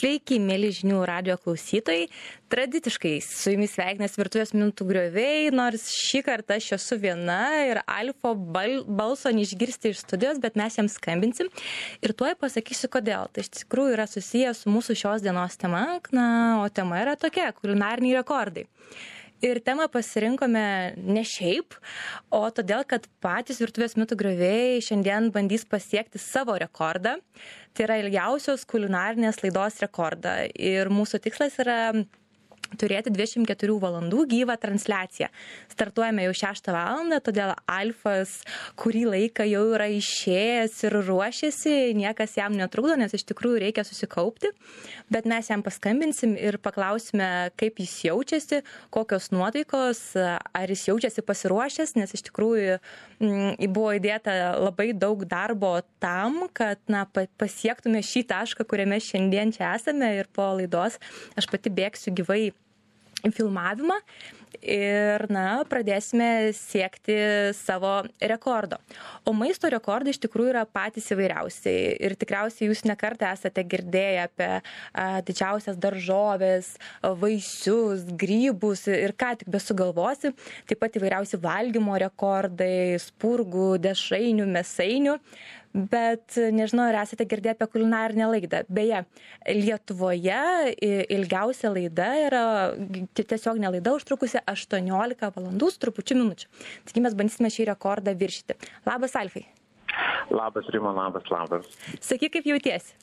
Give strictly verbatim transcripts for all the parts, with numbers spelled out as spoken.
Sveiki, mėly žinių radijo klausytojai. Tradiciškai su jumis sveikinasi Virtuvės minutų grioviai, nors šį kartą aš esu viena ir Alfo bal, balso neišgirsti iš studijos, bet mes jam skambinsim. Ir tuoj pasakysiu, kodėl. Tai iš tikrųjų yra susijęs su mūsų šios dienos tema, na, o tema yra tokia – kulinariniai rekordai. Ir temą pasirinkome ne šiaip, o todėl, kad patys Virtuvės minutų grioviai šiandien bandys pasiekti savo rekordą. Tai yra ilgiausios kulinarinės laidos rekordą. Ir mūsų tikslas yra turėti dvidešimt keturių valandų gyvą transliaciją. Startuojame jau šeštą valandą, todėl Alfas kurį laiką jau yra išėjęs ir ruošiasi, niekas jam netrukdo, nes iš tikrųjų reikia susikaupti, bet mes jam paskambinsim ir paklausime, kaip jis jaučiasi, kokios nuotaikos, ar jis jaučiasi pasiruošęs, nes iš tikrųjų m, buvo įdėta labai daug darbo tam, kad na, pasiektume šį tašką, kuriame šiandien čia esame ir po laidos aš pati bėgsiu gyvai filmavimą ir, na, pradėsime siekti savo rekordo. O maisto rekordai iš tikrųjų yra patys įvairiausiai ir tikriausiai jūs nekartą esate girdėję apie a, didžiausias daržovės, vaisius, grybus ir ką tik besugalvosi. Taip pat įvairiausi valgymo rekordai, spurgų, dešrainių, mėsainių. Bet nežinau, ar esate girdėję apie kulinarinę laidą. Beje, Lietuvoje ilgiausia laida yra tiesiog ne laida užtrukusi aštuoniolika valandų su trupučiu minučių. Taigi mes bandysime šį rekordą viršyti. Labas, Alfai. Labas, Rima, labas, labas. Sakyk, kaip jautiesi?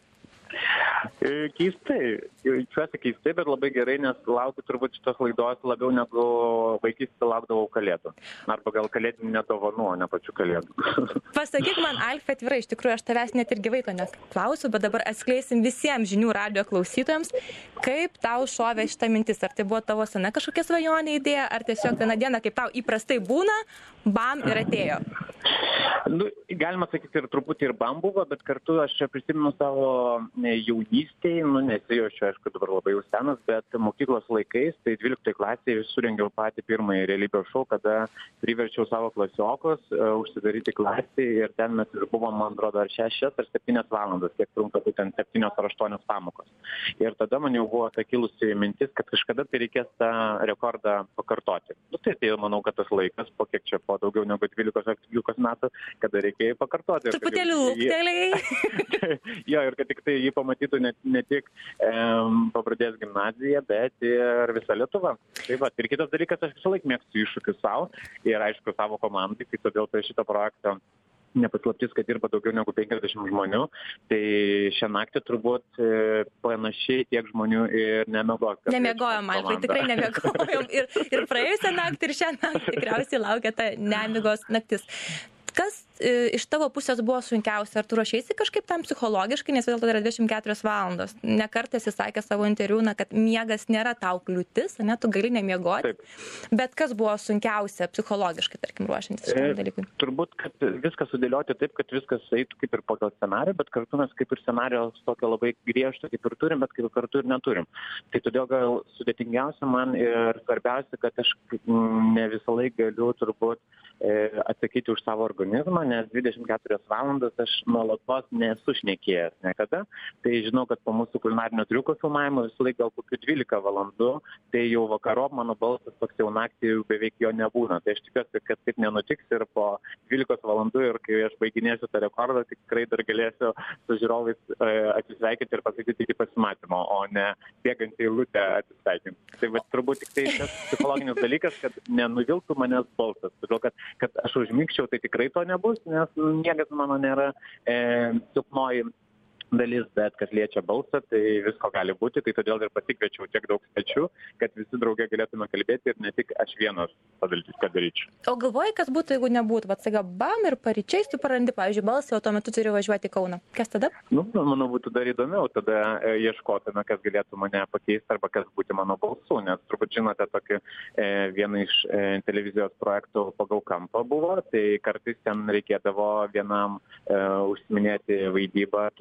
Keistai, jaučiuosi keistai, bet labai gerai, nes laukiu turbūt šitos laidos labiau negu vaikystėje laukdavau kalėdų. Arba gal kalėdinių nedovanų, o ne pačių kalėdų. Pasakyk man, Alfa, atvirai, iš tikrųjų, aš tavęs net ir gyvai to neklausiu, bet dabar atskleisim visiems žinių radijo klausytojams, kaip tau šovė šitą mintis. Ar tai buvo tavo sena kažkokia svajonė idėja, ar tiesiog vieną dieną, kaip tau įprastai būna, bam ir atėjo? Nu, galima sakyti, ir truputį ir bam buvo, bet kartu aš čia prisimenu savo jaunystėje, nu nesijaučiu, aišku, dabar labai jau senas, bet mokyklos laikais, tai dvyliktoje klasėje surengiau patį pirmąjį realybės šou, kada priverčiau savo klasiokus uh, užsidaryti klasėje ir ten mes ir buvom, man atrodo, ar šešias ar septynias valandas, kiek trunka būtent septynios ar aštuonios pamokos. Ir tada man jau buvo ta kilusi mintis, kad kažkada tai reikės tą rekordą pakartoti. Nu, tai tai manau, kad tas laikas, po kiek čia, po daugiau negu dvylikos ar dvylikos metų, kada reikėjo pakartoti. Truputėlį lūptelėjai. Jo, ir kad tik tai jį pamatytų ne, ne tik um, Pabradės gimnazija, bet ir visa Lietuva. Tai va, ir kitas dalykas, aš visą laiką mėgstu iššūkius savo ir aišku savo komandai, tai todėl prie šito projekto nepaslaptis, kad dirba daugiau negu penkiasdešimt žmonių, tai šią naktį turbūt e, panašiai tiek žmonių ir nemiegos. Nemiegojom, Alfai, tikrai nemiegojom. Ir, ir praėjusią naktį ir šią naktį tikriausiai laukia ta nemiegos naktis. Kas e, iš tavo pusės buvo sunkiausia? Ar tu ruošėsi kažkaip tam psichologiškai, nes vis dėlto yra dvidešimt keturios valandos? Ne kartą esi sakęs savo interviu, na, kad miegas nėra tau kliūtis, ne, tu gali nemiegoti. Taip. Bet kas buvo sunkiausia psichologiškai, tarkim, ruošiantis šiam dalykui? E, turbūt, kad viską sudėlioti taip, kad viskas eitų kaip ir pagal scenarijų, bet kartu mes kaip ir scenarijos tokio labai griežto kaip ir turim, bet kaip kartu ir neturim. Tai todėl gal sudėtingiausia man ir svarbiausia, kad aš ne visą laiką galiu turbūt e, atsakyti už savo organizmą, nes dvidešimt keturias valandas aš nuolatos nesu šnekėjęs niekada. Tai žinau, kad po mūsų kulinarinio triuko filmavimo visą laiką gal kokių dvylika valandų, tai jau vakarop mano balsas toks jau naktį beveik jo nebūna. Tai aš tikiuosi, kad taip nenutiks ir po dvylikos valandų ir kai aš baiginėsiu tą rekordą, tikrai dar galėsiu su žiūrovais e, atsisveikinti ir pasakyti iki pasimatymo, o ne bėgant į eilutę atsisveikinti. Tai va, turbūt tik tai tas psichologinis dalykas, kad nenuviltų manęs balsas. Todėl, kad, kad aš užmigčiau, tai tikrai to nebus, nes niekas mano nėra e, silpnoji dalis, bet kas liečia balsą, tai visko gali būti, tai todėl ir pasikviečiau tiek daug svečių, kad visi drauge galėtume kalbėti ir ne tik aš vienas padaryčiau, ką daryčiau. O galvoji, kas būtų, jeigu nebūtų? Vat saga, bam, ir paryčiais tu prarandi, pavyzdžiui, balsą, o tuo metu turi važiuoti į Kauną. Kas tada? Nu, manau, būtų dar įdomiau, tada e, ieškotume, kas galėtų mane pakeisti arba kas būti mano balsu, nes turbūt žinote, tokį e, vieną iš e, televizijos projektų Pagal kampą buvo, tai kartais ten reikėdavo vienam e, užsiminėti vaidybą kito.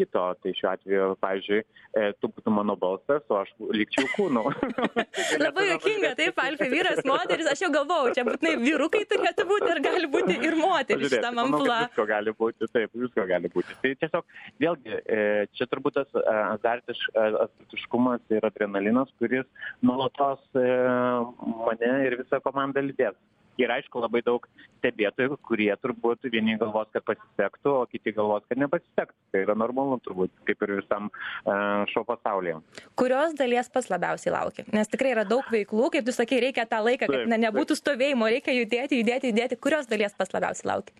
Tai šiuo atveju, pavyzdžiui, e, tu būtum mano balsas, o aš likčiau kūnu. Labai juokinga, taip, Alfai, vyras, moteris, aš jau galvojau, čia būtinai vyrukai turėtų būti ir gali būti ir moteris šitam amplua. Visko gali būti, taip, visko gali būti. Tai tiesiog, vėlgi, e, čia turbūt tas e, azartiškumas ir adrenalinas, kuris nuolatos e, mane ir visą komandą lydės. Ir aišku, labai daug stebėtojų, kurie turbūt vieni galvos, kad pasisektų, o kiti galvos, kad nepasisektų. Tai yra normalu turbūt, kaip ir visam uh, šou pasaulyje. Kurios dalies pats labiausiai laukia? Nes tikrai yra daug veiklų, kaip tu sakai, reikia tą laiką, kad ne, nebūtų stovėjimo, reikia judėti, judėti, judėti. Kurios dalies pats labiausiai laukia?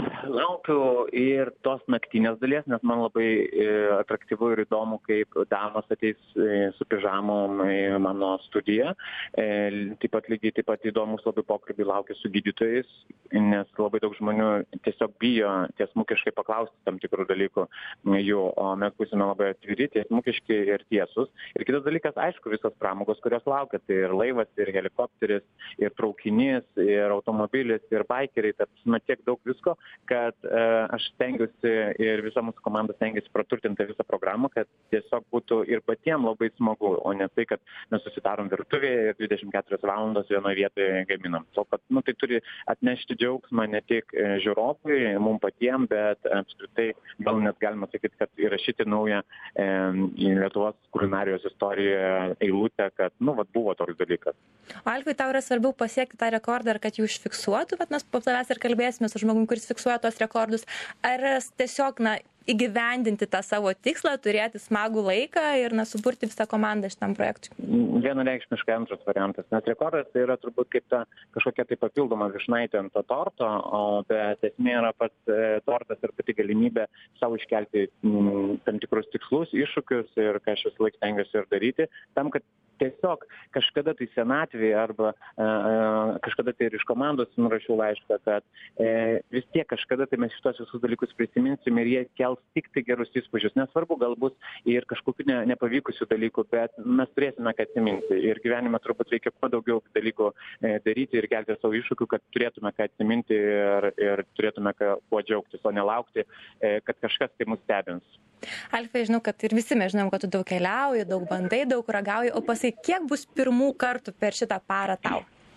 Laukiu ir tos naktinės dalies, nes man labai e, atraktyvu ir įdomu, kaip damas ateis e, su pižamom į mano studiją. E, taip pat lygiai taip pat įdomus labai pokalbį laukia su gydytojais, nes labai daug žmonių tiesiog bijo tiesmukiškai paklausti tam tikrų dalykų jų, o mes būsime labai atviri, tiesmukiški ir tiesus. Ir kitas dalykas, aišku, visos pramogos, kurios laukia, tai ir laivas, ir helikopteris, ir traukinys, ir automobilis, ir baikeriai, tad na, tiek daug visko, kad e, aš stengiuosi ir visa mūsų komanda stengiasi praturtinti visą programą, kad tiesiog būtų ir patiems labai smagu, o ne tai, kad mes susidarom virtuvėje ir dvidešimt keturias valandas vienoje vietoje gaminam. To, kad, nu, tai turi atnešti džiaugsmą ne tik žiūrovui, mums patiems, bet apskritai gal net galima sakyti, kad įrašyti naują e, Lietuvos kulinarijos istorijoje eilutę, kad, nu, vat, buvo toks dalykas. Alfai, tau yra svarbiau pasiekti tą rekordą, ar kad jų užfiksuotų, bet mes po tavęs ir kalbėsime su žmogumi, kuris fiksuoja tos rekordus, ar tiesiog, na, įgyvendinti tą savo tikslą, turėti smagų laiką ir, na, suburti visą komandą šitam projektui? Vienareikšmiškai antras variantas, nes rekordas tai yra turbūt kaip ta kažkokia tai papildoma vyšnaitė ant to torto, o bet esmė yra pats e, tortas ir pati galimybė savo iškelti m, tam tikrus tikslus, iššūkius ir ką aš visą laiką stengiuosi ir daryti, tam, kad tiesiog kažkada tai senatvėje arba e, kažkada tai ir iš komandos nurašiau laišką, kad e, vis tiek kažkada tai mes šitos visus dalykus prisiminsim ir jie kels tik tai gerus įspūdžius. Nesvarbu, galbūt ir kažkokių ne, nepavykusių dalykų, bet mes turėsime ką atsiminti. Ir gyvenime turbūt reikia kuo daugiau dalykų e, daryti ir kelti savo iššūkių, kad turėtume ką atsiminti ir, ir turėtume ką, kuo džiaugtis, o nelaukti, e, kad kažkas tai mus stebins. Alfai, žinau, kad ir visi mes žinom, kad tu daug keliauji, daug bandai, daug ragauji, o pasakyk, kiek bus pirmų kartų per šitą parą tau?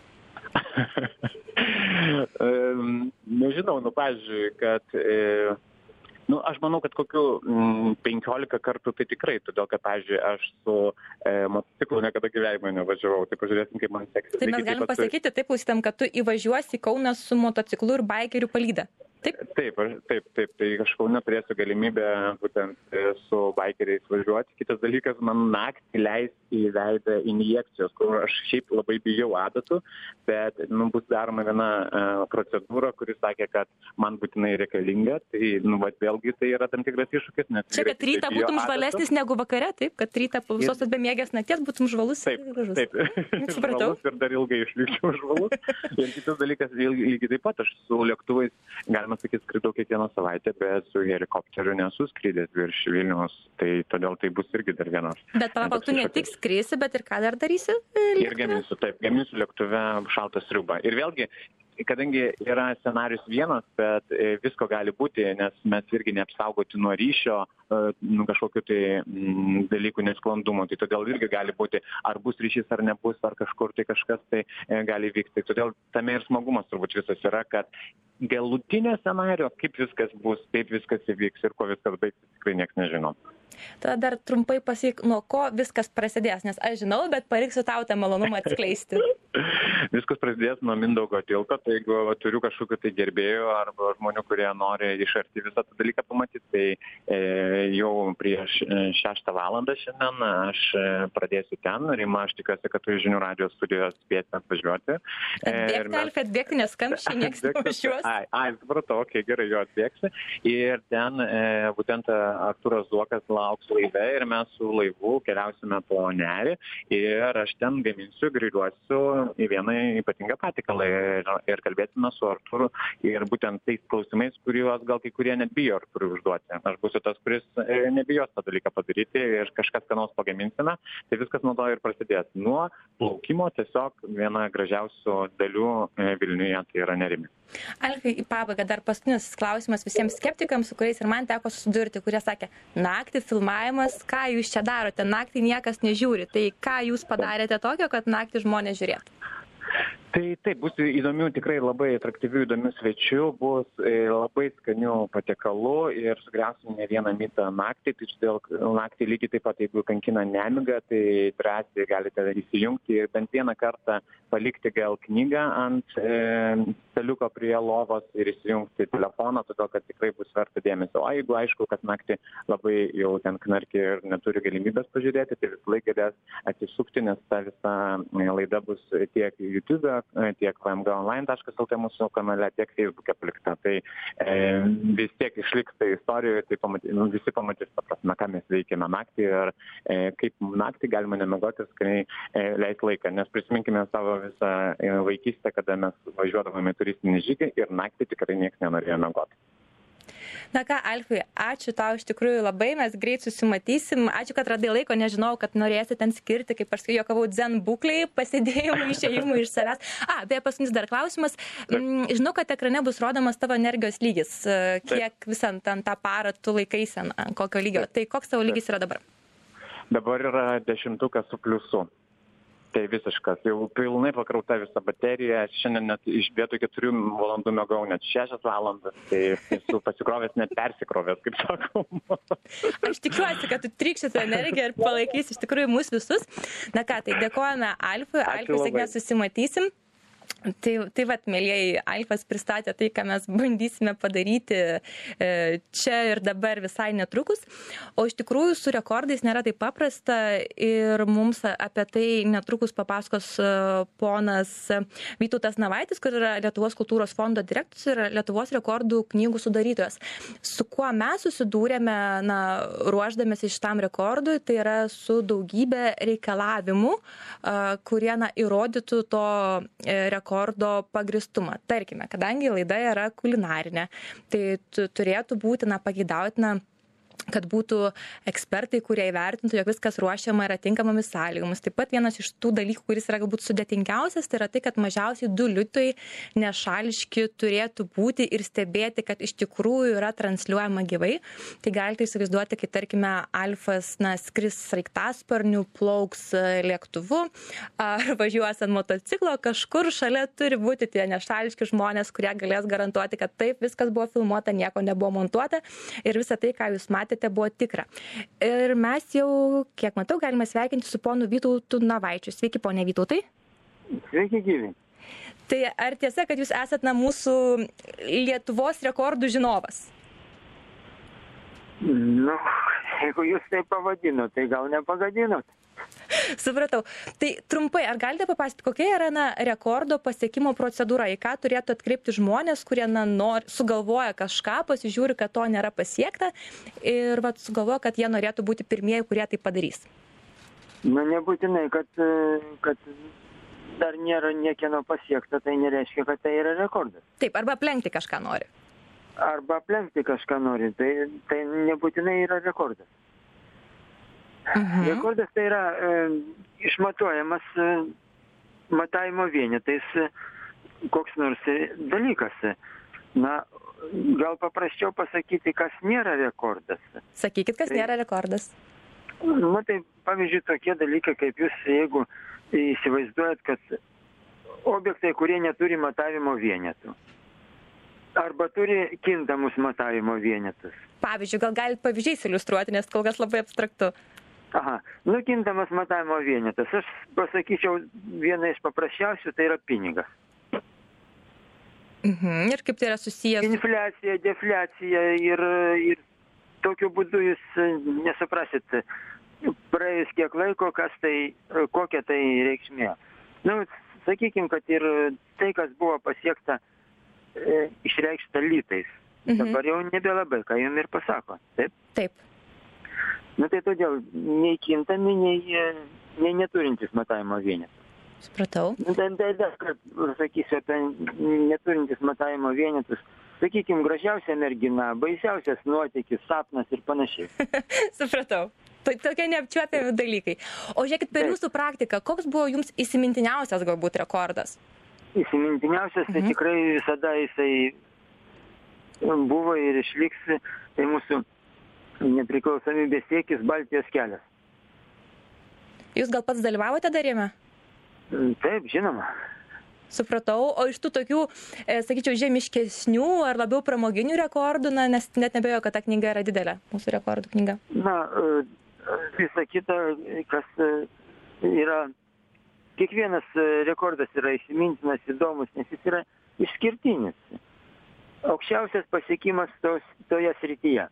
Nežinau, nu, pavyzdžiui, kad e, nu, aš manau, kad kokių mm, penkiolika kartų tai tikrai, todėl, kad, pavyzdžiui, aš su e, motociklu niekada gyvenime nevažiavau, tai pažiūrėsim, kaip man seksis. Tai mes galim pasakyti, taip, klausytam, kad tu įvažiuosi į Kauną su motociklu ir baikerių palyda. Taip? Taip, taip, taip, tai kažkau neturėsiu galimybę būtent su baikeriais važiuoti. Kitas dalykas, man naktį leis į veidą injekcijos, kur aš šiaip labai bijau adatų, bet nu, bus daroma viena uh, procedūra, kuris sakė, kad man būtinai reikalinga, tai nu, vat, vėlgi tai yra tam tikras iššūkis. Nes čia, kad rytą būtum žvalesnis negu vakare, taip, kad rytą po visos ir... bemiegės nakties būtum žvalus. Taip, taip, žvalus ir dar ilgai išlikčiau žvalus. Ir kitas dalykas, lygiai taip pat, aš su lėktuvais, galima sakyti, skridau kiekvieną savaitę, bet su helikopteriu nesu skridęs virš Vilniaus, tai todėl tai bus irgi dar vienas. Bet palauk, tu ne tik skrisi, bet ir ką dar darysi? Ir gaminsiu, taip, gaminsiu lėktuve šaltą sriubą. Ir vėlgi, kadangi yra scenarius vienas, bet visko gali būti, nes mes irgi neapsaugoti nuo ryšio, nu, kažkokiu tai m, dalykų nesklandumų, tai todėl irgi gali būti, ar bus ryšys, ar nebus, ar kažkur tai kažkas tai e, gali vykti. Todėl tame ir smagumas turbūt visas yra, kad galutinio scenario, kaip viskas bus, kaip viskas įvyks ir kuo viskas baigsis, tikrai niekas nežino. Tada dar trumpai pasakyk, nuo ko viskas prasidės, nes aš žinau, bet paliksiu tau tą malonumą atskleisti. Viskas prasidės nuo Mindaugo tilto, tai jeigu turiu kažkokių tai gerbėjų arba žmonių, kurie nori iš arti visą tą dalyką pamatyti, tai e, jau prieš šeštą valandą šiandien aš pradėsiu ten. Rima, aš tikiuosi, kad tu iš Žinių radijo studijos spėsi atvažiuoti. Atbėgti, mes... Alfai, atbėgti, nes kamščiai nieks nevažiuos. Ai, ai, supratau, okei, okay, gerai, jo atbėgsi. Ir ten e, būtent Artūras Zuokas lauks laive ir mes su laivu keliausime po nerį ir aš ten gaminsiu, griliuosiu į vieną ypatingą patikalą ir, ir kalbėsime su Artūru ir būtent tais klausimais, kuriuos gal kai kurie net bijo Artūrui užduoti. Aš būsiu tas, kuris nebijos tą dalyką padaryti ir kažkas ką nors pagaminsime, tai viskas nuo to ir prasidės. Nuo plaukimo tiesiog viena gražiausių dalių Vilniuje, tai yra Nerimi. Alfai, į pabaigą dar paskutinis klausimas visiems skeptikams, su kuriais ir man teko susidurti, kurie sakė, naktį filmavimas, ką jūs čia darote, naktį niekas nežiūri, tai ką jūs padarėte tokio, kad naktį žmonės žiūrėtų? Tai taip, bus įdomių, tikrai labai atraktyvių įdomių svečių, bus labai skanių patiekalų ir sugriausim ne vieną mitą naktį, tai todėl naktį lygiai taip pat, jeigu kankina nemiga, tai drąsiai galite įsijungti ir bent vieną kartą palikti gal knygą ant e, staliuko prie lovos ir įsijungti telefoną, todėl kad tikrai bus verta dėmesio. O jeigu aišku, kad naktį labai jau ten knarki ir neturi galimybės pažiūrėti, tai visą laiką galės atsisukti, nes ta visa laida bus tiek YouTube, tiek v m g online taškas l t mūsų kanale, tiek Facebook'e palikta. Tai e, vis tiek išliks tai istorijoje, tai pamatys, nu, visi pamatys, ta prasme, ką mes veikėme naktį ir e, kaip naktį galima nemegoti ir skaniai e, leisti laiką. Nes prisiminkime savo visą e, vaikystę, kada mes važiuodavome į turistinį žygį ir naktį tikrai niekas nenorėjo megoti. Na ką, Alfai, ačiū tau iš tikrųjų labai, mes greit susimatysim. Ačiū, kad radai laiko, nežinau, kad norėsi ten skirti, kaip aš sakiau, juokavau, dzen būklei, pasidėjimui, išėjimui iš savęs. A, beje, paskutinis dar klausimas. Žinau, kad ekrane bus rodomas tavo energijos lygis. Kiek visą ten tą parą tu laikaisi, kokio lygio. Tai koks tavo lygis yra dabar? Dabar yra dešimtukas su pliusu. Tai visiškas, jau pilnai pakrauta visa baterija, šiandien net iš vietoj keturių valandų miegau net šešias valandas, tai esu pasikrovęs, net persikrovęs, kaip sakoma. Aš tikiuosi, kad tu trykši tą energiją ir palaikysi iš tikrųjų mus visus. Na ką, tai dėkojame Alfui, Alfui, sėkmės susimatysim. Tai, tai vat, mėlyjeji, Alfas pristatė tai, ką mes bandysime padaryti čia ir dabar visai netrukus. O iš tikrųjų su rekordais nėra taip paprasta ir mums apie tai netrukus papasakos ponas Vytautas Navaitis, kur yra Lietuvos kultūros fondo direktorius ir Lietuvos rekordų knygų sudarytojas. Su kuo mes susidūrėme, na, ruošdamėsi šitam rekordui, tai yra su daugybė reikalavimų, kurie, na, įrodytų to rekordo pagristumą. Tarkime, kadangi laida yra kulinarinė, tai turėtų būti, na, pageidautina, kad būtų ekspertai, kurie įvertintų, jog viskas ruošiama yra tinkamomis sąlygomis. Taip pat vienas iš tų dalykų, kuris yra galbūt sudėtingiausias, tai yra tai, kad mažiausiai du liutai nešališki turėtų būti ir stebėti, kad iš tikrųjų yra transliuojama gyvai. Tai galite įsivaizduoti, kai tarkime Alfas, na, skris sraigtasparniu, plauks lėktuvu ar važiuos ant motociklo, kažkur šalia turi būti tie nešališki žmonės, kurie galės garantuoti, kad taip viskas buvo filmuota, nieko nebuvo montuota ir visa tai, ką jūs matėte, buvo tikra. Ir mes jau, kiek matau, galime sveikinti su ponu Vytautu Navaičiu. Sveiki, ponė Vytautai. Sveiki, gyvi. Tai ar tiesa, kad jūs esat, na, mūsų Lietuvos rekordų žinovas? Nu, jeigu jūs tai pavadinot, tai gal nepagadinot. Supratau. Tai trumpai, ar galite papasakoti, kokia yra, na, rekordo pasiekimo procedūra, į ką turėtų atkreipti žmonės, kurie, na, nor, sugalvoja kažką, pasižiūri, kad to nėra pasiekta ir, vat, sugalvoja, kad jie norėtų būti pirmieji, kurie tai padarys? Nu, nebūtinai, kad, kad dar nėra niekieno pasiekta, tai nereiškia, kad tai yra rekordas. Taip, arba aplenkti kažką nori. Arba aplenkti kažką nori, tai, tai nebūtinai yra rekordas. Mhm. Rekordas tai yra e, išmatuojamas e, matavimo vienetais e, koks nors dalykas. Na, gal paprasčiau pasakyti, kas nėra rekordas. Sakykit, kas tai, nėra rekordas. Na, tai pavyzdžiui, tokie dalykai, kaip jūs, jeigu įsivaizduojat, kad objektai, kurie neturi matavimo vienetų. Arba turi kintamus matavimo vienetus. Pavyzdžiui, gal galite pavyzdžiais iliustruoti, nes kol kas labai abstraktu. Aha, nukintamas matavimo vienetas. Aš pasakyčiau, viena iš paprasčiausių tai yra pinigas. Mhm. Ir kaip tai yra susijęs? Infliacija, defliacija ir, ir tokiu būdu jūs nesuprasit praėjus kiek laiko, kas tai, kokia tai reikšmė. Nu, sakykim, kad ir tai, kas buvo pasiekta, e, išreikšta litais. Mhm. Dabar jau nebelabai, ką jums ir pasako. Taip? Taip. Nu tai todėl nei kintami, nei, nei neturintys matavimo vienetų. Supratau. Tai dar, kad sakysiu apie neturintis matavimo vienetus. Sakykime, gražiausia mergina, baisiausias nuotykis, sapnas ir panašiai. Supratau. Tokie neapčiuopiami dalykai. O žiūrėkit, per jūsų praktiką, koks buvo jums įsimintiniausias galbūt rekordas? Įsimintiniausias, tai Mhm. tikrai visada jisai buvo ir išliks, tai mūsų nepriklausomybės siekis Baltijos kelias. Jūs gal pats dalyvavote darėme? Taip, žinoma. Supratau. O iš tų tokių, e, sakyčiau, žemiškesnių ar labiau pramoginių rekordų, na, nes net nebejoju, kad ta knyga yra didelė, mūsų rekordų knyga. Na, visa kita, kas yra, kiekvienas rekordas yra įsimintinas, įdomus, nes jis yra išskirtinis. Aukščiausias pasiekimas tos, toje srityje.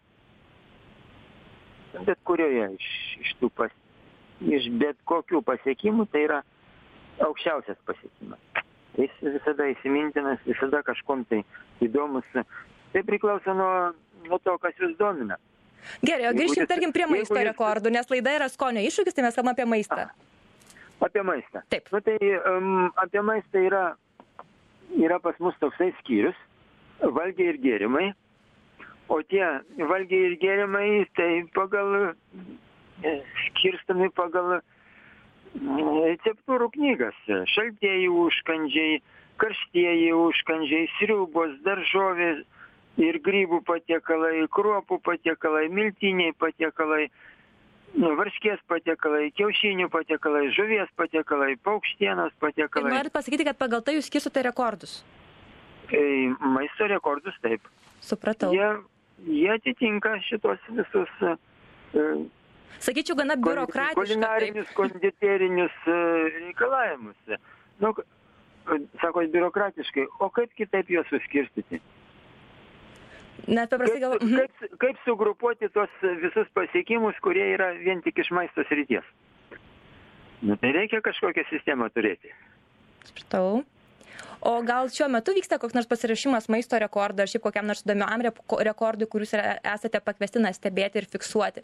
Bet kurioje iš, iš, tų pas, iš bet kokių pasiekimų tai yra aukščiausias pasiekimas. Jis visada įsimintinas, visada kažkom tai įdomus. Tai priklauso nuo, nuo to, kas jūs domina. Gerai, o grįžkim, tarkim, prie maisto jūs... rekordų, nes laida yra skonio iššūkis, tai mes kalbame apie maistą. Apie maistą. Taip. Nu, tai um, apie maistą yra, yra pas mus toksai skyrius, valgiai ir gėrimai. O tie valgiai ir gėrimai, tai pagal, skirstami pagal receptūrų knygas. Šaltieji užkandžiai, karštieji užkandžiai, sriubos, daržovės ir grybų patiekalai, kruopų patiekalai, miltiniai patiekalai, varškės patiekalai, kiaušinių patiekalai, žuvies patiekalai, paukštienos Ir patiekalai. norit pasakyti, kad pagal tai jūs skirstote rekordus? E, maisto rekordus taip. Supratau. Jie, jie atitinka šitos visus e, Sakyčiau, gana biurokratiška. kulinarinius, konditerinius e, reikalavimus. Nu, sako, biurokratiškai, o kaip kitaip juos suskirstyti? Net paprastai Kaip, gal... Mhm. kaip, kaip sugrupuoti tos visus pasiekimus, kurie yra vien tik iš maisto srities? Nu, tai reikia kažkokią sistemą turėti. Supratau. O gal šiuo metu vyksta koks nors pasirašymas maisto rekordo ar šiaip kokiam nors įdomiam rep- rekordui, kur jūs yra- esate pakvestina stebėti ir fiksuoti?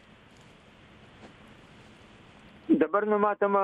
Dabar numatoma,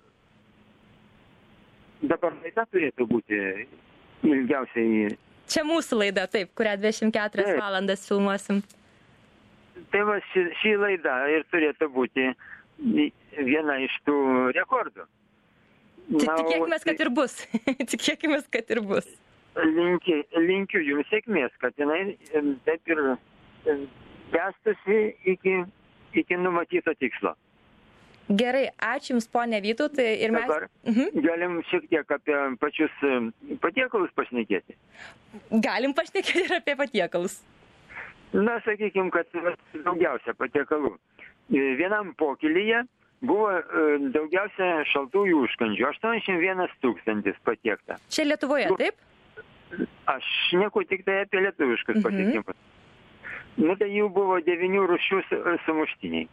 dabar laida turėtų būti ilgiausiai. Čia mūsų laida, taip, kurią dvidešimt keturias Taip. valandas filmuosim. Tai va, ši, ši laida ir turėtų būti viena iš tų rekordų. Tik- Na, o Tikėkime, kad ir bus. Tikėkime, kad ir bus. linki, linkiu jums sėkmės, kad jinai em, taip ir em, tęstųsi iki, iki numatyto tikslo. Gerai, ačiū Jums, ponė Vytautai. Ir mes... Dabar Mhm. galim šiek tiek apie pačius em, patiekalus pašnekėti. Galim pašnekėti ir apie patiekalus. Na, sakykime, kad vat, daugiausia patiekalų. E, Vienam pokylyje buvo e, daugiausia šaltųjų užkandžių. aštuoniasdešimt vienas tūkstantis patiekta. Čia Lietuvoje, Nu, taip? Aš šneku tik tai apie lietuviškus Mhm. patiekimus. Nu, tai jų buvo devynių rūšių su- sumuštiniai.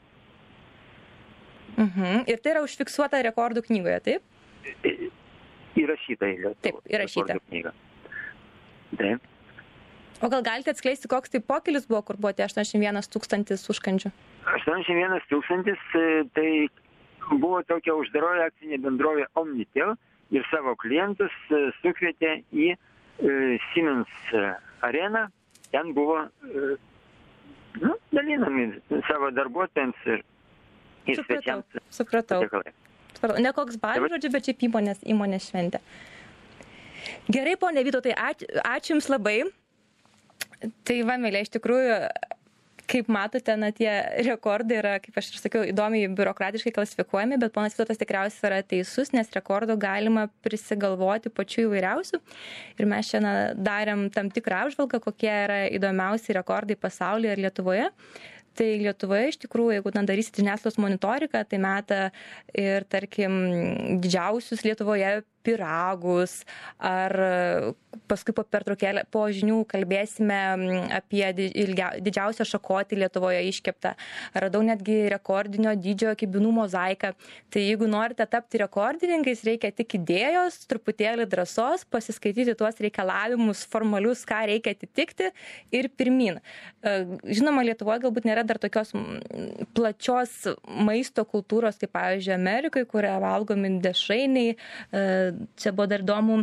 Mhm. Ir tai yra užfiksuota rekordų knygoje, taip? E, Įrašyta į Lietuvos Taip, įrašyta. rekordų knygą. Taip. O gal galite atskleisti, koks tai pokylis buvo, kur buvo tie aštuoniasdešimt vienas tūkstantis užkandžių? aštuoniasdešimt vienas tūkstantis, e, tai buvo tokia uždaroji akcinė bendrovė Omnitel ir savo klientus e, sukvietė į e, Siemens areną. Ten buvo e, nu, dalinami savo darbuotojams ir, ir Supratau. svečiams Supratau. patiekalai. Supratau. Ne koks balis, Tai va- žodžiu, bet šiaip įmonės, įmonės šventė. Gerai, ponė Vytautai, ačiū, ačiū Jums labai. Tai va, mėly, iš tikrųjų, kaip matote, na, tie rekordai yra, kaip aš ir sakiau, įdomiai biurokratiškai klasifikuojami, bet ponas Vytautas tikriausiai yra teisus, nes rekordų galima prisigalvoti pačių įvairiausių. Ir mes šiandien darėm tam tikrą apžvalgą, kokie yra įdomiausi rekordai pasaulyje ir Lietuvoje. Tai Lietuvoje iš tikrųjų, jeigu ten darysit žiniasklaidos monitoriką, tai meta ir, tarkim, didžiausius Lietuvoje pyragus, ar paskui po pertraukėlę, po žinių kalbėsime apie ilgia, didžiausią šakotį Lietuvoje iškeptą. Radau netgi rekordinio dydžio kibinų mozaiką. Tai jeigu norite tapti rekordininkais, reikia tik idėjos, truputėlį drąsos, pasiskaityti tuos reikalavimus formalius, ką reikia atitikti ir pirmin. Žinoma, Lietuvoje galbūt nėra dar tokios plačios maisto kultūros, kaip pavyzdžiui Amerikai, kuria valgomi dešrainiai. Čia buvo dar įdomu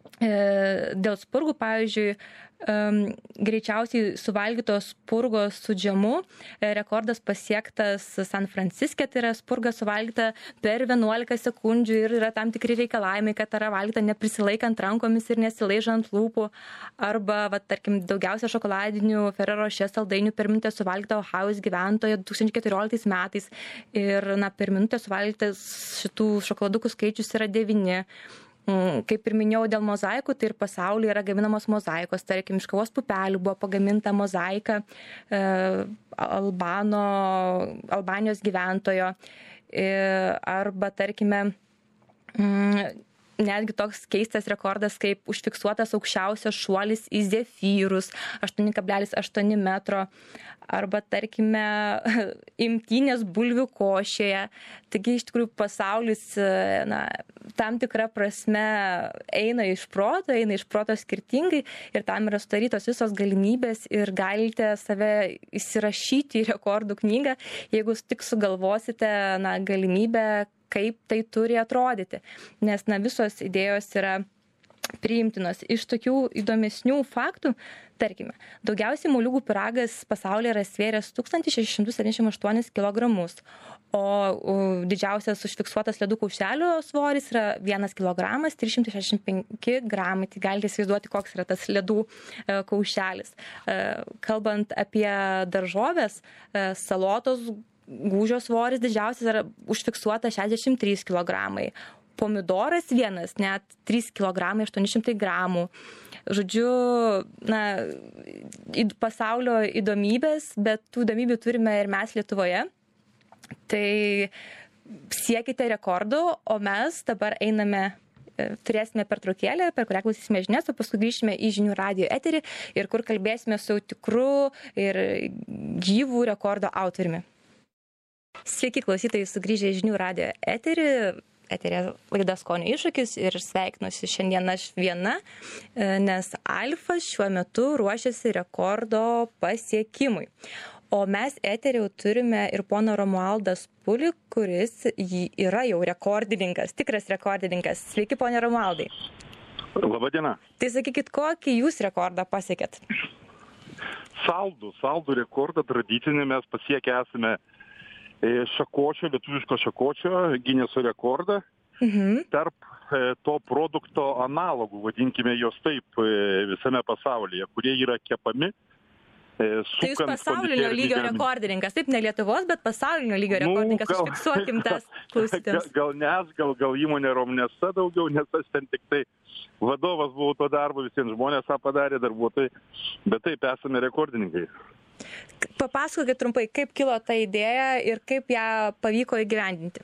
dėl spurgų, pavyzdžiui, greičiausiai suvalgytos spurgos su džemu. Rekordas pasiektas San Franciske, tai yra spurga suvalgyta per vienuolika sekundžių ir yra tam tikri reikalavimai, kad yra valgyta neprisilaikant rankomis ir nesilaižant lūpų. Arba, va, tarkim, daugiausia šokoladinių Ferrero Rocher saldainių per minutę suvalgyta Ohajos gyventojo du tūkstančiai keturioliktais metais. Ir na, per minutę suvalgytas šitų šokoladukų skaičius yra devyni. Kaip ir minėjau dėl mozaikų, tai ir pasaulyje yra gaminamos mozaikos. Tarkim, iš kavos pupelių buvo pagaminta mozaika e, Albano, Albanijos gyventojo. E, arba, tarkime, mm, netgi toks keistas rekordas, kaip užfiksuotas aukščiausias šuolis į zefyrus aštuoni kablelis aštuoni metro. Arba, tarkime, imtynės bulvių košėje. Taigi, iš tikrųjų, pasaulis na, tam tikrą prasme eina iš proto, eina iš proto skirtingai ir tam yra sudarytos visos galimybės ir galite save įsirašyti į rekordų knygą, jeigu tik sugalvosite na, galimybę, kaip tai turi atrodyti. Nes na, visos idėjos yra priimtinos. Iš tokių įdomesnių faktų, tarkime, daugiausiai moliūgų pyragas pasaulyje yra svėręs tūkstantis šešis šimtus septyniasdešimt aštuonis kilogramus, o didžiausias užfiksuotas ledų kaušelio svoris yra vienas kilogramas, trys šimtai šešiasdešimt penki gramai. Tai galite įsivaizduoti, koks yra tas ledų kaušelis. Kalbant apie daržovės, salotos gūžio svoris didžiausias yra užfiksuota šešiasdešimt trys kilogramai. Pomidoras vienas, net trys kilogramai aštuoni šimtai gramų. Žodžiu, na, pasaulio įdomybės, bet tų įdomybių turime ir mes Lietuvoje. Tai siekite rekordų, o mes dabar einame, turėsime pertraukėlę, per kurią klausysime žinias, o paskui grįžime į žinių radijo eterį ir kur kalbėsime su tikru ir gyvų rekordo autoriumi. Sveiki klausytojai, sugrįžę į žinių radijo eterį. Eterė laida Skonio iššūkis ir sveikinuosi šiandien aš viena, nes Alfas šiuo metu ruošiasi rekordo pasiekimui. O mes eterį turime ir poną Romualdą Spulį, kuris yra jau rekordininkas, tikras rekordininkas. Sveiki, ponė Romualdai. Labadiena. Tai sakykit, kokį jūs rekordą pasiekėt? Saldų, saldų rekordą tradicinį mes pasiekę esame šakočio, lietuviško šakočio, Gineso rekordą mhm. tarp e, to produkto analogų, vadinkime jos taip, e, visame pasaulyje, kurie yra kepami. E, tai jūs pasaulinio lygio gamin... rekordininkas, taip ne Lietuvos, bet pasaulinio lygio nu, rekordininkas, gal, užfiksuokim tas klausytėms. Gal, gal nes, gal, gal įmonė Romnesa daugiau, nes aš ten tik tai vadovas buvau to darbo, visiems žmonės tą padarė, darbuotojai, bet taip esame rekordininkai. Papasakokit trumpai, kaip kilo ta idėja ir kaip ją pavyko įgyvendinti.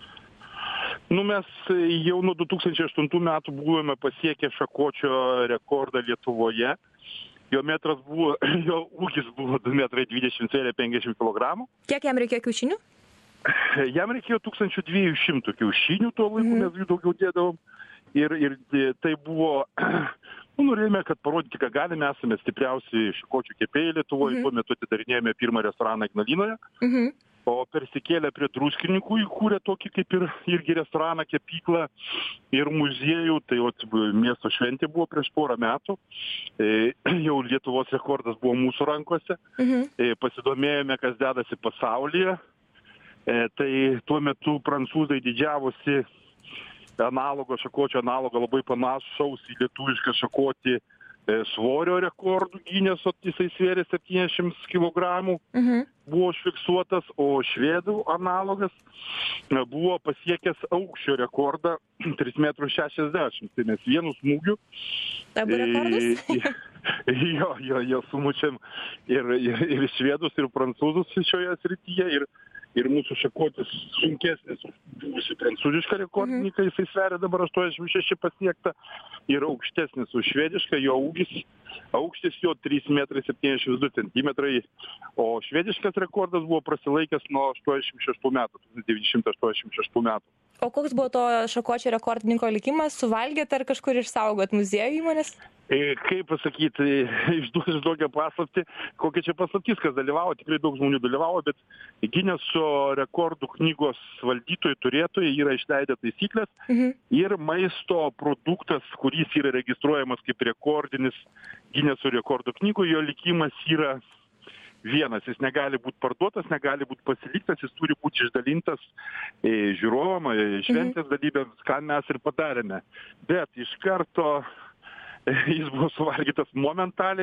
Nu, mes jau nuo du tūkstančiai aštuntų metų buvome pasiekę šakočio rekordą Lietuvoje. Jo metras buvo, jo ūgis buvo du metrai dvidešimt penkiasdešimt kilogramų. Kiek jam reikėjo kiaušinių? Jam reikėjo tūkstantis dviejų šimtų kiaušinių, tuo laiku mm. mes jų daugiau dėdavom. Ir, ir tai buvo... Nu, norėjome, kad parodyti, ką galime, esame stipriausi šakočių kepėjai Lietuvoje, mm-hmm. tuo metu atidarinėjome pirmą restoraną Ignalinoje, mm-hmm. o persikėlę prie druskininkų įkūrė tokį kaip ir irgi restoraną, kepyklą ir muziejų, tai ot, miesto šventė buvo prieš porą metų, e, jau Lietuvos rekordas buvo mūsų rankose, mm-hmm. e, pasidomėjome, kas dedasi pasaulyje, e, tai tuo metu prancūzai didžiavosi analogo, šakočio analogo labai panašaus į lietuvišką šakotį e, svorio rekordų Gineso, jisai svėrė septyniasdešimt kilogramų, mhm. buvo užfiksuotas, o švedų analogas e, buvo pasiekęs aukščio rekordą tris metrus šešiasdešimt, tai mes vienu smūgiu e, jo, jo, jo sumučiam ir, ir, ir švedus, ir prancūzus šioje srityje ir ir mūsų šakotis sunkesnis už buvusį prancūzišką rekordininką, jisai sveria dabar aštuoniasdešimt šeši pasiekta, ir aukštesnis už švedišką, jo ūgis, aukštis jo trys metrai septyniasdešimt du centimetrai, o švediškas rekordas buvo prasilaikęs nuo aštuoniasdešimt šeštų metų, tūkstantis devyni šimtai aštuoniasdešimt šeštų metų. O koks buvo to šakočio rekordininko likimas? Suvalgėt ar kažkur išsaugot muziejų įmonės? E, kaip pasakyti, išduosiu tokią paslaptį, kokia čia paslaptis, kas dalyvavo, tikrai daug žmonių dalyvavo, bet Gineso rekordų knygos valdytojai, turėtojai yra išleidę taisyklės mhm. ir maisto produktas, kuris yra registruojamas kaip rekordinis Gineso rekordų knygų, jo likimas yra vienas, jis negali būti parduotas, negali būti pasiliktas, jis turi būti išdalintas e, žiūrovam, e, šventės mhm. dalyviams, ką mes ir padarėme. Bet iš karto e, jis buvo suvalgytas momentaliai,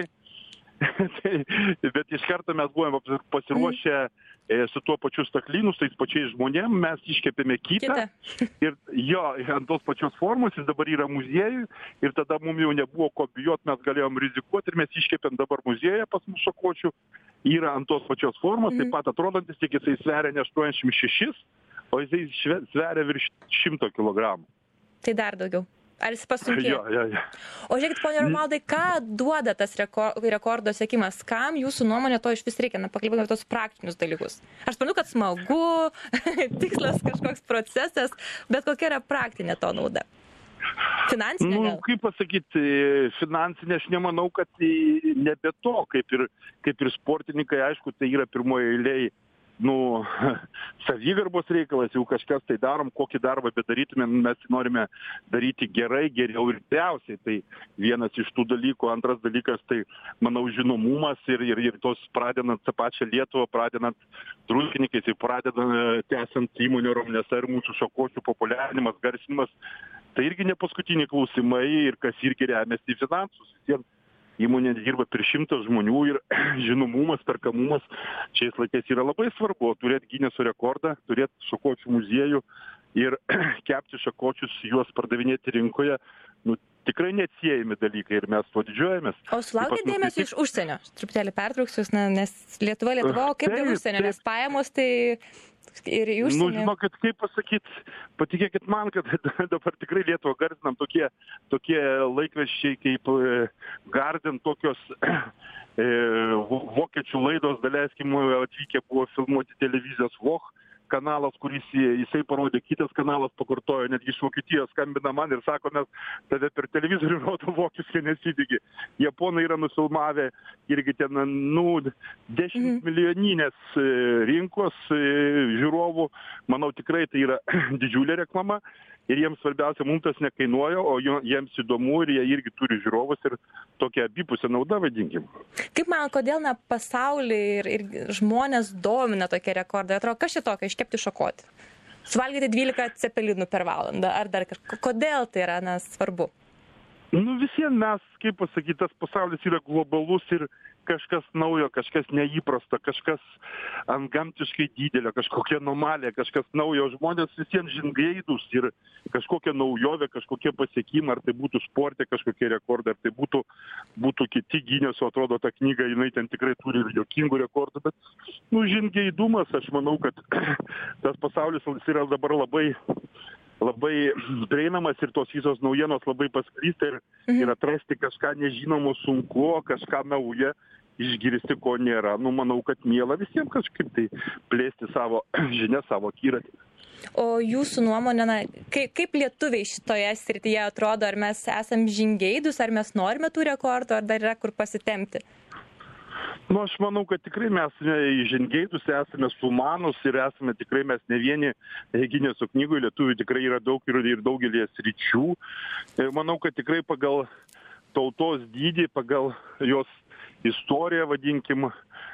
bet iš karto mes buvome pasiruošę e, su tuo pačiu staklynu, su tais pačiais žmonėm, mes iškepėme kitą, kitą. Ir jo, ant tos pačios formos, jis dabar yra muziejui, ir tada mums jau nebuvo ko bijot, mes galėjom rizikuoti, ir mes iškepėm dabar muziejuje pas mus šakočių, yra ant tos pačios formos, mm. taip pat atrodantis, tik jisai sveria ne aštuoniasdešimt šešis, o jisai sveria virš šimto kilogramų. Tai dar daugiau. Ar jis pasunkėjo? Jo, jo, jo. O žiūrėkit, ponia Romaldai, ką duoda tas reko, rekordo siekimas? Kam jūsų nuomonė to iš vis reikia? Na, pakalbėkime apie tos praktinius dalykus. Aš manau, kad smagu, tikslas kažkoks procesas, bet kokia yra praktinė to nauda? Finansinė gal? Nu, kaip pasakyti, finansinė, aš nemanau, kad nebe to, kaip ir, kaip ir sportininkai, aišku, tai yra pirmoje eilėje, nu, savigarbos reikalas, jau kažkas tai darom, kokį darbą bedarytume, mes norime daryti gerai, geriau ir geriausiai. Tai vienas iš tų dalykų. Antras dalykas, tai, manau, žinomumas ir, ir, ir tos pradedant tą pačią Lietuvą, pradedant druskininkais ir pradedant tęsiant įmonių Romnesa ir mūsų šakočių populiarinimas, garsinimas. Tai irgi ne paskutiniai klausimai ir kas irgi remiasi į finansus. Visiems įmonė dirba per šimtą žmonių ir žinomumas, perkamumas šiais laikais yra labai svarbu. Turėti Gineso rekordą, turėti šakočių muziejų ir kepti šakočius, juos pardavinėti rinkoje, nu, tikrai neatsiejami dalykai ir mes to didžiuojamės. O sulaukė dėmesio iš užsienio? Truputėlį pertrauksiu, nes Lietuva, Lietuva, o kaip dėl užsienio, nes pajamos tai ir į užsienį. Nu, žinokit, kaip pasakyti, patikėkit man, kad dabar tikrai Lietuvą garsinam tokie, tokie laikraščiai kaip Guardian, tokios e, vokiečių laidos, daleiskim, atvykę buvo filmuoti televizijos Voch kanalas, kuris jisai parodė, kitas kanalas pakartojo, netgi iš Vokietijos skambina man ir sako, mes tave per televizorių rodo vokiškai nesidigi. Japonai yra nufilmavę irgi ten, nu, dešimt mhm. milijoninės rinkos žiūrovų. Manau, tikrai tai yra didžiulė reklama ir jiems svarbiausia, mums tas nekainuoja, o jiems įdomu ir jie irgi turi žiūrovus ir tokia abipusė nauda, vadinkim. Kaip man, kodėl na, pasaulį ir, ir žmonės domina tokie rekordai? Atrodo, kas čia tokio, iškepti šakotį? Suvalgyti dvylika cepelinų per valandą, ar dar kažką? Kodėl tai yra na, svarbu? Nu visiems mes, kaip pasakyti, tas pasaulis yra globalus ir kažkas naujo, kažkas neįprasta, kažkas antgamtiškai didelio, kažkokia anomalija, kažkas naujo. Žmonės visiems žingeidus ir kažkokia naujovė, kažkokie pasiekimai, ar tai būtų sporte kažkokie rekordai, ar tai būtų, būtų kiti Gineso, atrodo, ta knyga, jinai ten tikrai turi ir jokingų rekordų, bet, nu, žingeidumas, aš manau, kad tas pasaulis yra dabar labai labai prieinamas ir tos visos naujienos labai pasklysta ir, mhm. ir atrasti kažką nežinomo sunku, kažką naują, išgirsti ko nėra. Nu, manau, kad miela visiems kažkaip tai plėsti savo žinią, savo akiratį. O jūsų nuomonė, na, kaip, kaip lietuviai šitoje srityje atrodo, ar mes esam žingeidus, ar mes norime tų rekordų, ar dar yra kur pasitempti? Nu, aš manau, kad tikrai mes žingeidus esame sumanus ir esame tikrai mes ne vieni Gineso knygų, lietuvių tikrai yra daug ir, ir daugelį sričių. Ir manau, kad tikrai pagal tautos dydį, pagal jos istoriją, vadinkim,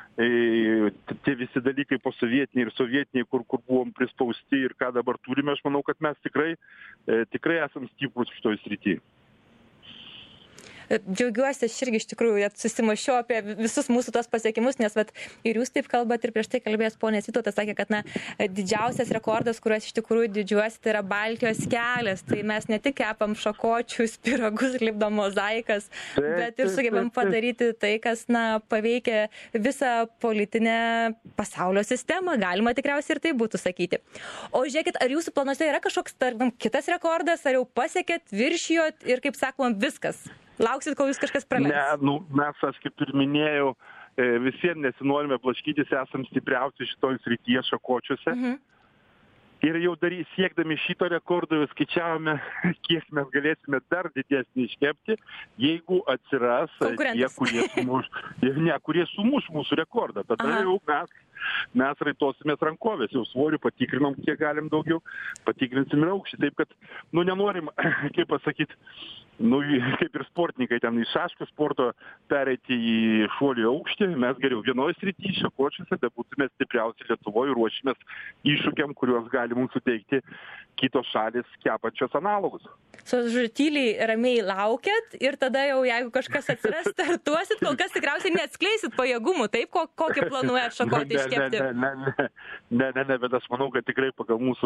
tie visi dalykai posovietiniai ir sovietiniai, kur, kur buvom prispausti ir ką dabar turime, aš manau, kad mes tikrai, tikrai esam stiprus šitoj srityje. Džiaugiuosi, aš irgi iš tikrųjų susimašiau apie visus mūsų tos pasiekimus, nes vat, ir jūs taip kalbat, ir prieš tai kalbėjęs ponės Vytautas sakė, kad na, didžiausias rekordas, kuriuos iš tikrųjų didžiuosi, tai yra Baltijos kelias. Tai mes ne tik kepam šakočius, pyragus, lipdom mozaikas, bet ir sugebam padaryti tai, kas na, paveikia visą politinę pasaulio sistemą. Galima tikriausiai ir tai būtų sakyti. O žiūrėkit, ar jūsų planuose yra kažkoks tarkim, kitas rekordas, ar jau pasiekėt, viršijot ir, kaip sakoma, viskas? Lauksit, kol jūs kažkas pralenks? Ne, nu, mes, aš kaip ir minėjau, visiems nesinorime blaškytis, esam stipriausi šitoj srityje šakočiuose. Mhm. Ir jau dar siekdami šito rekordo jau skaičiavome, kiek mes galėsime dar didesnį iškepti, jeigu atsiras tie, kurie sumuš, ne, kurie sumuš mūsų rekordą. Tada Aha. jau mes, mes raitosimės rankovės, jau svorių patikrinom, kiek galim daugiau, patikrinsim ir aukštį. Taip kad, nu, nenorim, kaip pasakyti, nu, kaip ir sportininkai ten iš šaškų sporto pereiti į šuolį aukštį, mes geriau vienoje srityje, šakočiuose, bet būtume stipriausi Lietuvoje, ruošimės iššūkiam, kuriuos gali mums suteikti kitos šalis kepančios analogus. Su tyliai ramiai laukiat ir tada jau, jeigu kažkas atsiras, startuosit, kol kas tikriausiai neatskleisit pajėgumų, taip, ko, kokį planuojat šakotį iškepti? Ne, ne, ne, ne, ne, ne, bet aš manau, kad tikrai pagal mūsų,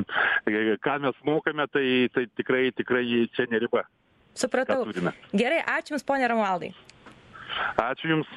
ką mes mokame, tai, tai tikrai, tikrai čia neriba. Supratau. Gerai, ačiū Jums, ponė Romualdai. Ačiū Jums.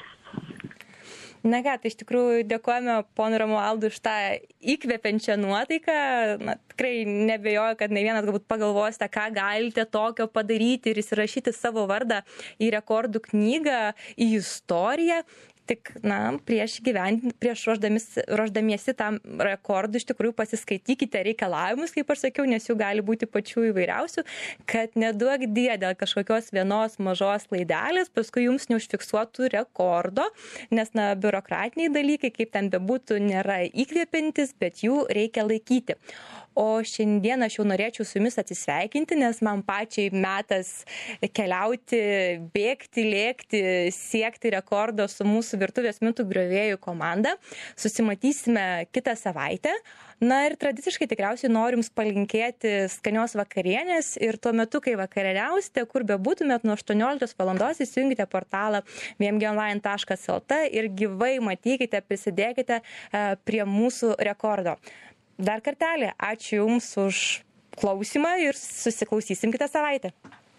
Na ką, tai iš tikrųjų dėkojame ponui Romualdui už tą įkvepiančią nuotaiką. Na, tikrai nebejoju, kad ne vienas galbūt pagalvosite, ką galite tokio padaryti ir įsirašyti savo vardą į rekordų knygą, į istoriją. Tik, na, prieš gyventi, prieš ruošdamiesi tam rekordui iš tikrųjų pasiskaitykite reikalavimus, kaip aš sakiau, nes jų gali būti pačių įvairiausių, kad neduok die dėl kažkokios vienos mažos klaidelės, paskui jums neužfiksuotų rekordo, nes, na, biurokratiniai dalykai, kaip ten bebūtų, nėra įkvėpintis, bet jų reikia laikyti. O šiandien aš jau norėčiau su jumis atsisveikinti, nes man pačiai metas keliauti, bėgti, lėkti, siekti rekordo su mūsų virtuvės mitų griovėjų komanda. Susimatysime kitą savaitę. Na ir tradiciškai tikriausiai noriu jums palinkėti skanios vakarienės ir tuo metu, kai vakarieniausite, kur bebūtumėt, nuo aštuonioliktos valandos įsijungite portalą v m g online taškas l t ir gyvai matykite, prisidėkite prie mūsų rekordo. Dar kartelį, ačiū Jums už klausimą ir susiklausysim kitą savaitę.